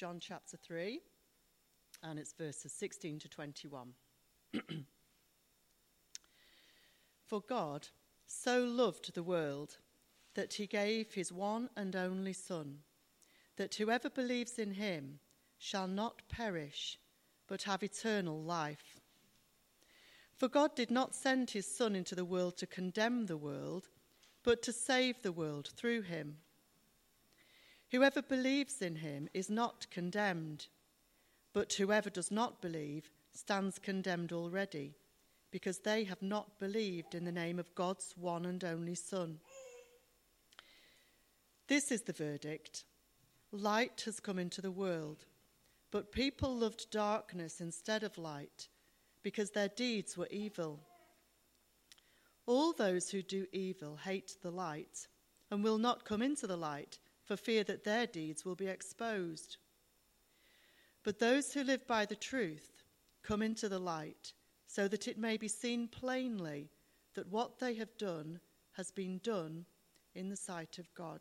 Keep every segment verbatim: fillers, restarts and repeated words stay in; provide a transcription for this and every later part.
John chapter three, and it's verses sixteen to twenty-one. For God so loved the world that he gave his one and only Son, that whoever believes in him shall not perish, but have eternal life. For God did not send his Son into the world to condemn the world, but to save the world through him. Whoever believes in him is not condemned, but whoever does not believe stands condemned already, because they have not believed in the name of God's one and only Son. This is the verdict. Light has come into the world, but people loved darkness instead of light, because their deeds were evil. All those who do evil hate the light, and will not come into the light, for fear that their deeds will be exposed. But those who live by the truth come into the light, so that it may be seen plainly that what they have done has been done in the sight of God.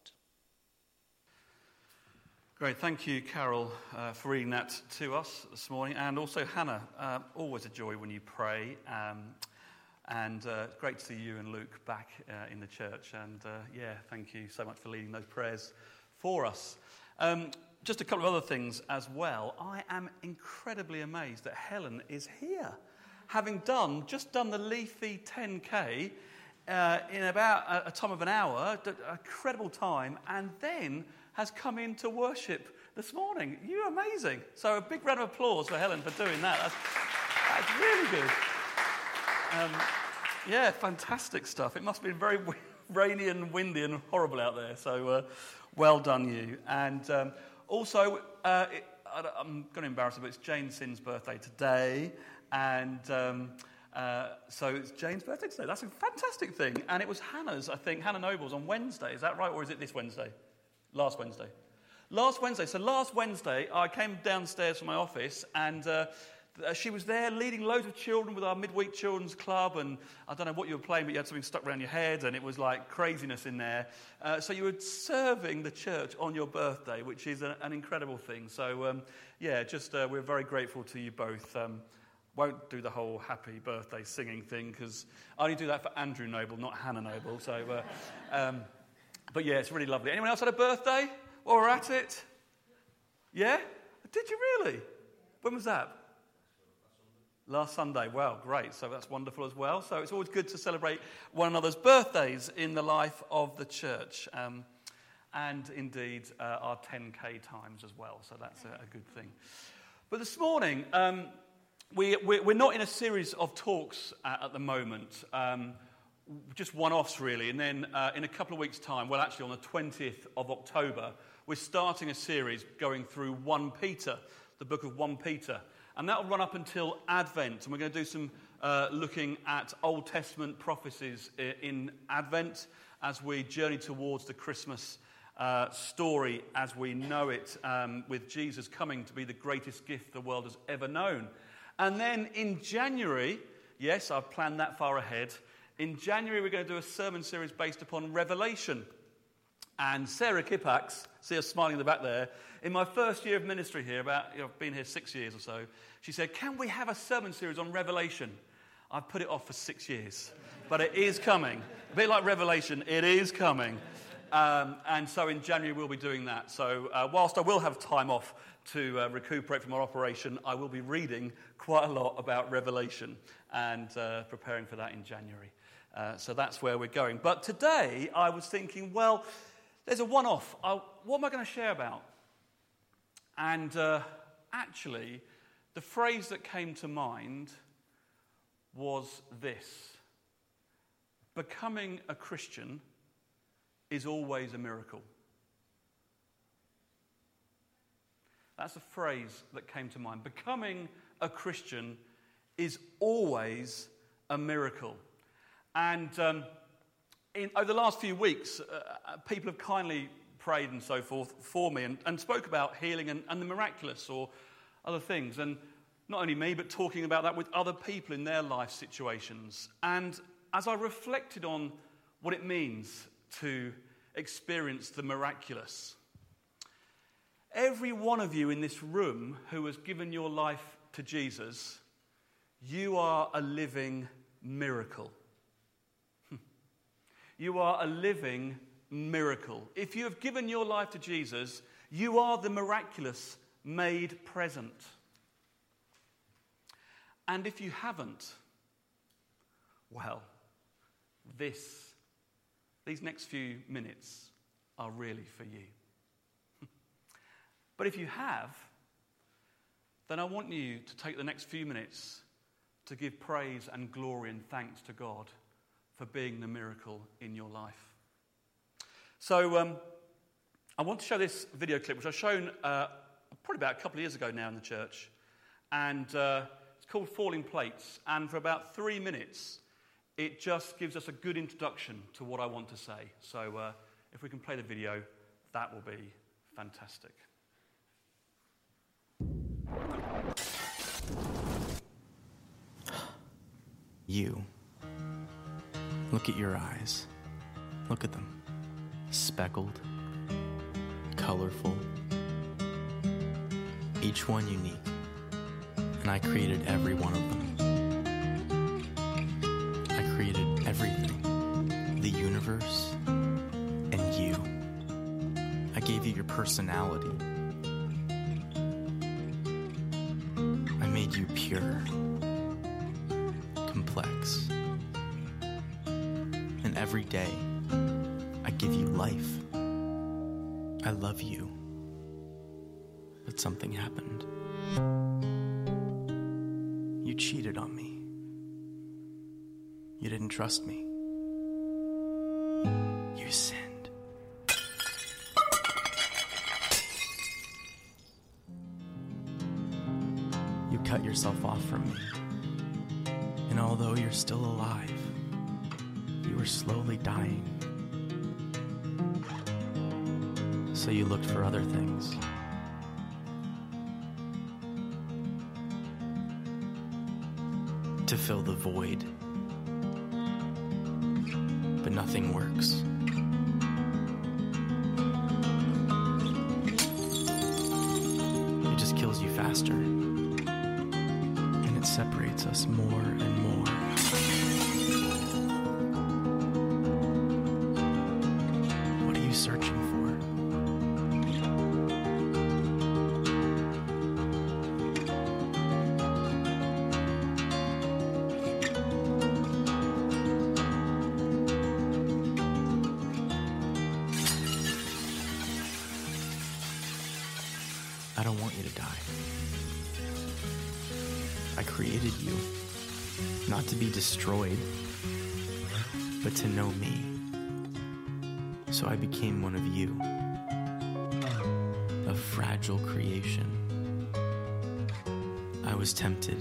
Great, thank you, Carol, uh, for reading that to us this morning, and also Hannah. Uh, always a joy when you pray, um, and uh, great to see you and Luke back uh, in the church. And uh, yeah, thank you so much for leading those prayers for us. Um, just a couple of other things as well. I am incredibly amazed that Helen is here, having done just done the Leafy ten K uh, in about a, a time of an hour, a incredible time, and then has come in to worship this morning. You're amazing. So a big round of applause for Helen for doing that. That's, that's really good. Um, yeah, fantastic stuff. It must have been very w- rainy and windy and horrible out there. So uh, well done, you. And um, also, uh, it, I, I'm going to embarrass her, but it's Jane Sin's birthday today. And um, uh, so it's Jane's birthday today. That's a fantastic thing. And it was Hannah's, I think, Hannah Noble's on Wednesday. Is that right? Or is it this Wednesday? Last Wednesday. Last Wednesday. So last Wednesday, I came downstairs from my office, and uh, she was there leading loads of children with our midweek children's club, and I don't know what you were playing, but you had something stuck around your head, and it was like craziness in there. Uh, so you were serving the church on your birthday, which is a, an incredible thing. So, um, yeah, just uh, we're very grateful to you both. Um, won't do the whole happy birthday singing thing, because I only do that for Andrew Noble, not Hannah Noble. So... Uh, um, But yeah, it's really lovely. Anyone else had a birthday while we're at it? Yeah? Did you really? When was that? Last Sunday. Wow, great. So that's wonderful as well. So it's always good to celebrate one another's birthdays in the life of the church. Um, and indeed, uh, our ten K times as well. So that's a, a good thing. But this morning, um, we, we, we're not in a series of talks at, at the moment. Um Just one-offs, really, and then uh, in a couple of weeks' time, well, actually on the twentieth of October, we're starting a series going through First Peter, the book of First Peter, and that will run up until Advent, and we're going to do some uh, looking at Old Testament prophecies in Advent as we journey towards the Christmas uh, story as we know it, um, with Jesus coming to be the greatest gift the world has ever known. And then in January, yes, I've planned that far ahead. In January, we're going to do a sermon series based upon Revelation. And Sarah Kippax, see her smiling in the back there, in my first year of ministry here, about, you know, I've been here six years or so, she said, can we have a sermon series on Revelation? I've put it off for six years, but it is coming. A bit like Revelation, it is coming. Um, and so in January, we'll be doing that. So uh, whilst I will have time off to uh, recuperate from our operation, I will be reading quite a lot about Revelation and uh, preparing for that in January. Uh, so that's where we're going. But today, I was thinking, well, there's a one-off. I'll, what am I going to share about? And uh, actually, the phrase that came to mind was this: becoming a Christian is always a miracle. That's the phrase that came to mind. Becoming a Christian is always a miracle. And um, in, over the last few weeks, uh, people have kindly prayed and so forth for me and, and spoke about healing and, and the miraculous or other things. And not only me, but talking about that with other people in their life situations. And as I reflected on what it means to experience the miraculous, Every one of you in this room who has given your life to Jesus, you are a living miracle. You are a living miracle. If you have given your life to Jesus, you are the miraculous made present. And if you haven't, well, this, these next few minutes are really for you. But if you have, then I want you to take the next few minutes to give praise and glory and thanks to God for being the miracle in your life. So um, I want to show this video clip, which I've shown uh, probably about a couple of years ago now in the church. And uh, it's called Falling Plates. And for about three minutes, it just gives us a good introduction to what I want to say. So uh, if we can play the video, that will be fantastic. You. Look at your eyes. Look at them. Speckled, colorful, each one unique. And I created every one of them. I created everything. The universe and you. I gave you your personality. I made you pure, complex. And every day, I give you life. I love you. But something happened. You cheated on me. You didn't trust me. You sinned. You cut yourself off from me. And although you're still alive, you were slowly dying. So you looked for other things. To fill the void. But nothing works. It just kills you faster. And it separates us more and more. What are you searching for? I don't want you to die. I created you, not to be destroyed, but to know me. So I became one of you, a fragile creation. I was tempted,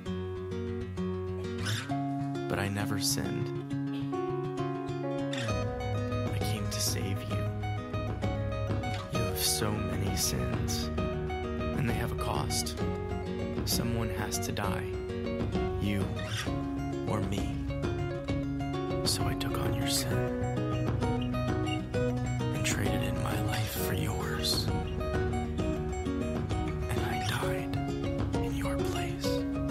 but I never sinned. I came to save you. You have so many sins. And they have a cost. Someone has to die. You or me. So I took on your sin and traded in my life for yours. And I died in your place.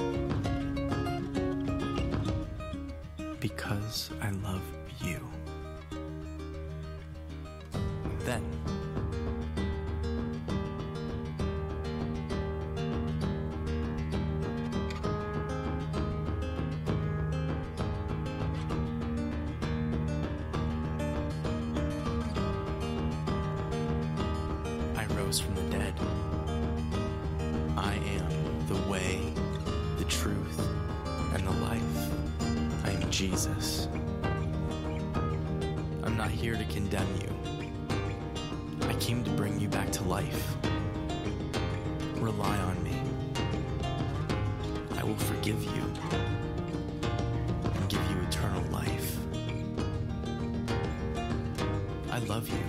Because I love you. Then from the dead. I am the way, the truth, and the life. I am Jesus. I'm not here to condemn you. I came to bring you back to life. Rely on me. I will forgive you and give you eternal life. I love you.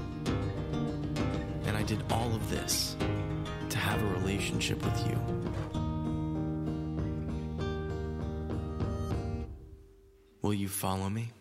I did all of this to have a relationship with you. Will you follow me?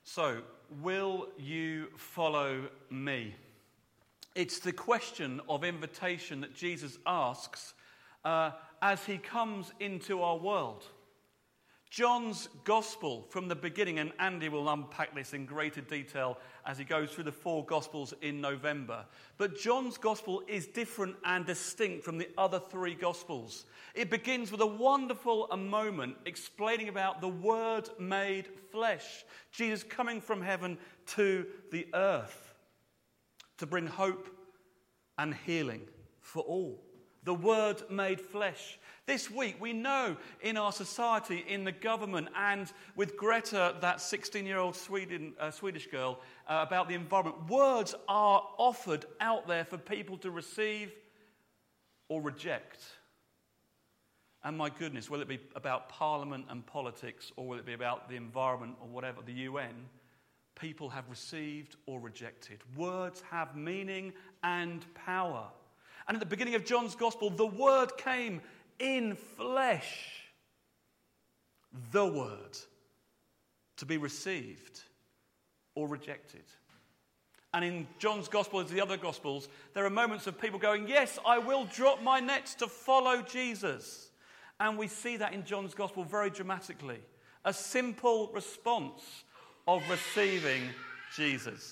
So, will you follow me? It's the question of invitation that Jesus asks uh, as he comes into our world. John's gospel from the beginning, and Andy will unpack this in greater detail as he goes through the four gospels in November. But John's gospel is different and distinct from the other three gospels. It begins with a wonderful a moment explaining about the Word made flesh, Jesus coming from heaven to the earth to bring hope and healing for all. The Word made flesh. This week, we know in our society, in the government, and with Greta, that sixteen-year-old Sweden, uh, Swedish girl, uh, about the environment, words are offered out there for people to receive or reject. And my goodness, will it be about parliament and politics, or will it be about the environment or whatever, the U N? People have received or rejected. Words have meaning and power. And at the beginning of John's gospel, the Word came in flesh, the Word, to be received or rejected. And in John's gospel, as the other gospels, there are moments of people going, yes, I will drop my nets to follow Jesus. And we see that in John's gospel very dramatically. A simple response of receiving Jesus.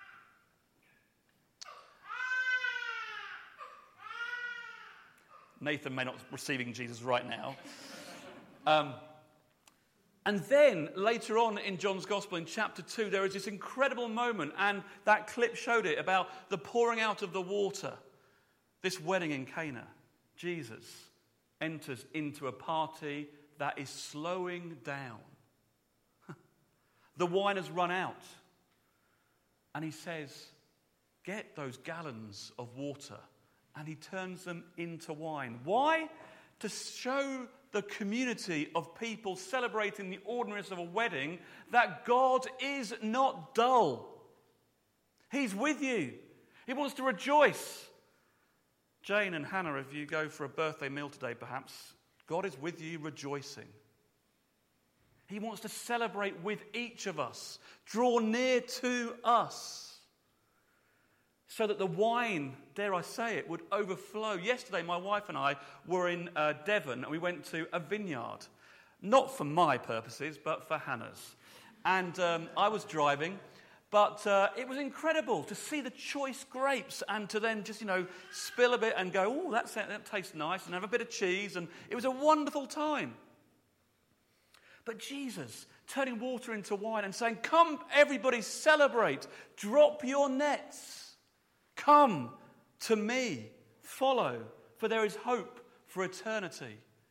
Nathan may not be receiving Jesus right now. Um, and then later on in John's Gospel, in chapter two, there is this incredible moment, and that clip showed it, about the pouring out of the water. This wedding in Cana. Jesus enters into a party that is slowing down. The wine has run out. And he says, get those gallons of water. And he turns them into wine. Why? To show the community of people celebrating the ordinariness of a wedding that God is not dull. He's with you. He wants to rejoice. Jane and Hannah, if you go for a birthday meal today, perhaps, God is with you rejoicing. He wants to celebrate with each of us, draw near to us, so that the wine, dare I say it, would overflow. Yesterday, my wife and I were in uh, Devon, and we went to a vineyard. Not for my purposes, but for Hannah's. And um, I was driving, but uh, it was incredible to see the choice grapes and to then just, you know, spill a bit and go, oh, that's, that tastes nice, and have a bit of cheese. And it was a wonderful time. But Jesus turning water into wine and saying, come, everybody, celebrate. Drop your nets. Come to me, follow, for there is hope for eternity.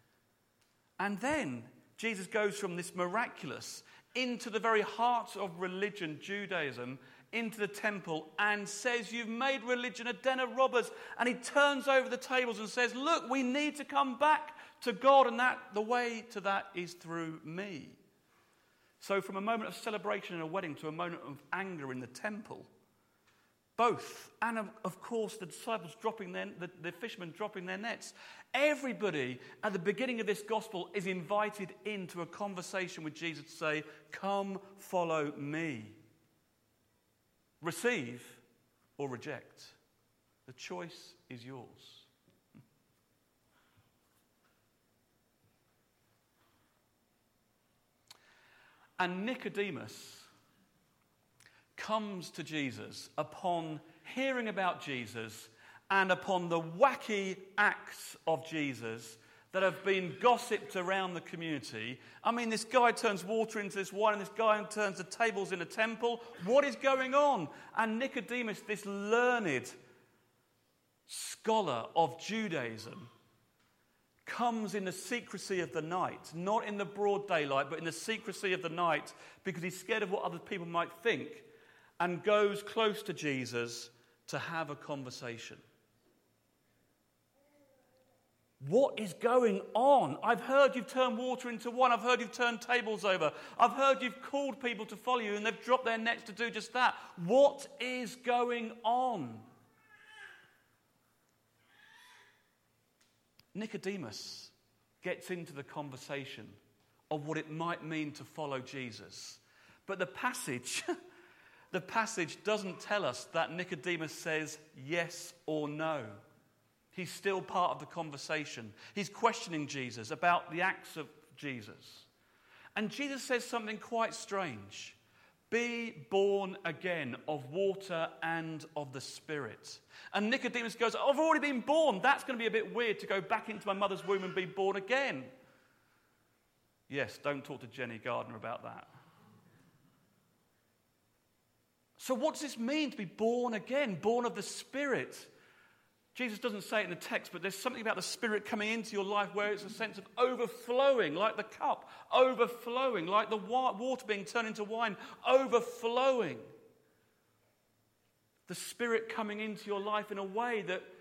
And then Jesus goes from this miraculous into the very heart of religion, Judaism, into the temple, and says, you've made religion a den of robbers. And he turns over the tables and says, look, we need to come back to God, and that the way to that is through me. So from a moment of celebration in a wedding to a moment of anger in the temple, both, and of, of course the disciples dropping their, the, the fishermen dropping their nets. Everybody at the beginning of this gospel is invited into a conversation with Jesus to say, come follow me. Receive or reject. The choice is yours. And Nicodemus comes to Jesus upon hearing about Jesus and upon the wacky acts of Jesus that have been gossiped around the community. I mean, this guy turns water into this wine, and this guy turns the tables in a temple. What is going on? And Nicodemus, this learned scholar of Judaism, comes in the secrecy of the night, not in the broad daylight, but in the secrecy of the night, because he's scared of what other people might think, and goes close to Jesus to have a conversation. What is going on? I've heard you've turned water into wine. I've heard you've turned tables over. I've heard you've called people to follow you, and they've dropped their nets to do just that. What is going on? Nicodemus gets into the conversation of what it might mean to follow Jesus. But the passage, the passage doesn't tell us that Nicodemus says yes or no. He's still part of the conversation. He's questioning Jesus about the acts of Jesus. And Jesus says something quite strange. Be born again of water and of the Spirit. And Nicodemus goes, I've already been born. That's going to be a bit weird to go back into my mother's womb and be born again. Yes, don't talk to Jenny Gardner about that. So what does this mean to be born again, born of the Spirit? Jesus doesn't say it in the text, but there's something about the Spirit coming into your life where it's a sense of overflowing, like the cup, overflowing, like the water being turned into wine, overflowing. The Spirit coming into your life in a way that